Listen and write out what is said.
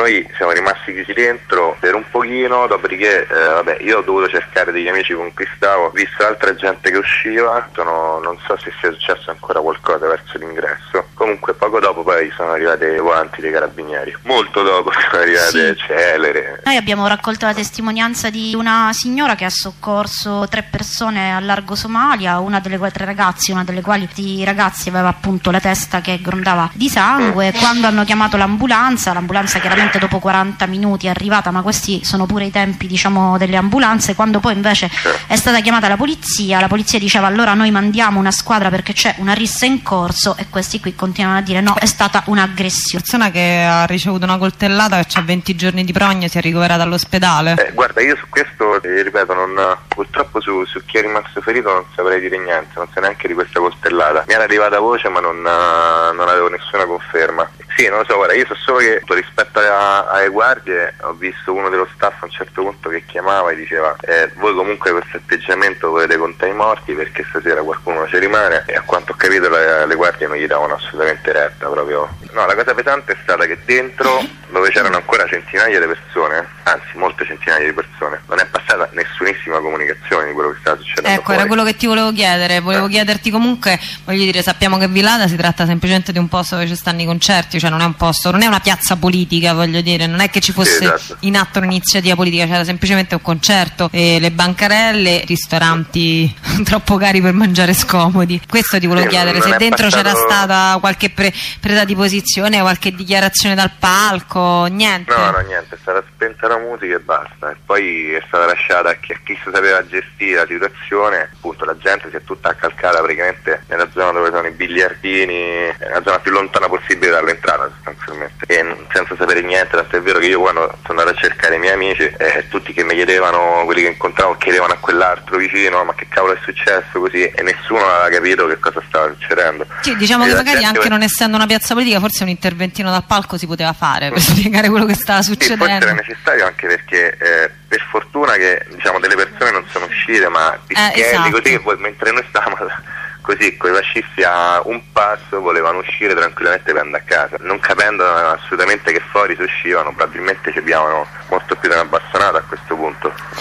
noi siamo rimasti chiusi dentro per un pochino, dopodiché io ho dovuto cercare degli amici con cui stavo, visto altra gente che usciva, non so se sia successo ancora qualcosa verso l'ingresso. Comunque poco dopo poi sono arrivate volanti dei carabinieri, molto dopo sono arrivate celere. Noi abbiamo raccolto la testimonianza di una signora che ha soccorso 3 persone a largo Somalia, una delle quali 3 ragazzi, una delle quali i ragazzi aveva appunto la testa che grondava di sangue. Quando hanno chiamato l'ambulanza chiaramente dopo 40 minuti è arrivata, ma questi sono pure i tempi delle ambulanze. Quando poi invece è stata chiamata la polizia diceva allora noi mandiamo una squadra perché c'è una rissa in corso, e questi qui continuano a dire no, è stata un'aggressione. Persona che ha ricevuto una coltellata, che ha 20 giorni di prognosi, è ricoverata all'ospedale. Guarda, io su questo ripeto, purtroppo su chi è rimasto ferito non saprei dire niente, non so neanche di questa coltellata. Mi era arrivata voce ma non avevo nessuna conferma. Sì, non lo so, guarda, io so solo che rispetto alle guardie ho visto uno dello staff a un certo punto che chiamava e diceva voi comunque questo atteggiamento volete contare i morti perché stasera qualcuno ci rimane, e a quanto ho capito le guardie non gli davano assolutamente retta proprio. No, la cosa pesante è stata che dentro, dove c'erano ancora centinaia di persone, anzi molte centinaia di persone, non è passata nessunissima comunicazione di quello che stava succedendo. Ecco, fuori. era quello che ti volevo chiedere, chiederti comunque, voglio dire, sappiamo che Villada si tratta semplicemente di un posto dove ci stanno i concerti, cioè non è un posto, non è una piazza politica, voglio dire, non è che ci fosse in atto un'iniziativa politica, c'era semplicemente un concerto, e le bancarelle, ristoranti troppo cari per mangiare scomodi. Questo ti volevo chiedere, se dentro c'era stata qualche presa di posizione, qualche dichiarazione dal palco, niente? No, niente, è stata spenta la musica e basta, e poi è stata lasciata a chi sapeva gestire la situazione. Appunto la gente si è tutta accalcata praticamente nella zona dove sono i biliardini, la zona più lontana possibile dall'entrata sostanzialmente, e senza sapere niente. Tanto è vero che io quando sono andato a cercare i miei amici, tutti che mi chiedevano, quelli che incontravo chiedevano a quell'altro vicino ma che cavolo è successo, così, e nessuno aveva capito che cosa stava succedendo. Sì, diciamo che magari anche non essendo una piazza politica forse un interventino dal palco si poteva fare per spiegare quello che stava succedendo. Sì, forse era necessario anche perché per fortuna che delle persone non sono uscite, ma esatto. Così che mentre noi stavamo così con i fascisti a un passo volevano uscire tranquillamente per andare a casa, non capendo assolutamente che fuori si uscivano, probabilmente ci abbiamo molto più di una bastonata a questo punto.